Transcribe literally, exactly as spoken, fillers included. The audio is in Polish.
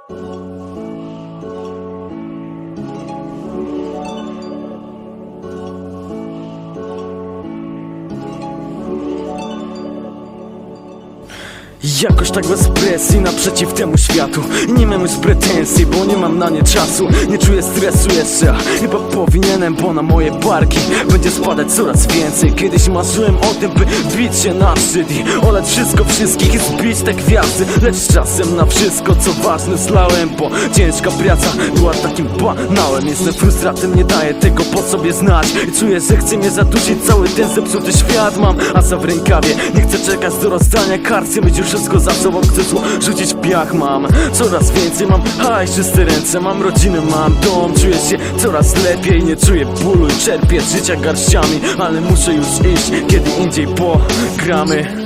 Jakoś tak bez presji naprzeciw temu światu. Nie mam już pretensji, bo nie mam na nie czasu. Nie czuję stresu jeszcze, a chyba powinienem, bo na moje barki będzie spadać coraz więcej. Kiedyś marzyłem o tym, by wbić się na szczyt i olać wszystko wszystkich i zbić te gwiazdy. Lecz czasem na wszystko co ważne zlałem, bo ciężka praca była takim banałem. Jestem frustratem, nie daję tego po sobie znać i czuję, że chce mnie zadusić cały ten zepsuty świat. Mam asa w rękawie, nie chcę czekać do rozdania kart. Chcę mieć już wszystko za sobą, chcę zło rzucić piach. Mam coraz więcej, mam hajs, czyste ręce, mam rodzinę, mam dom. Czuję się coraz lepiej, nie czuję bólu i czerpię życia garściami. Ale muszę już iść, kiedy indziej pogramy.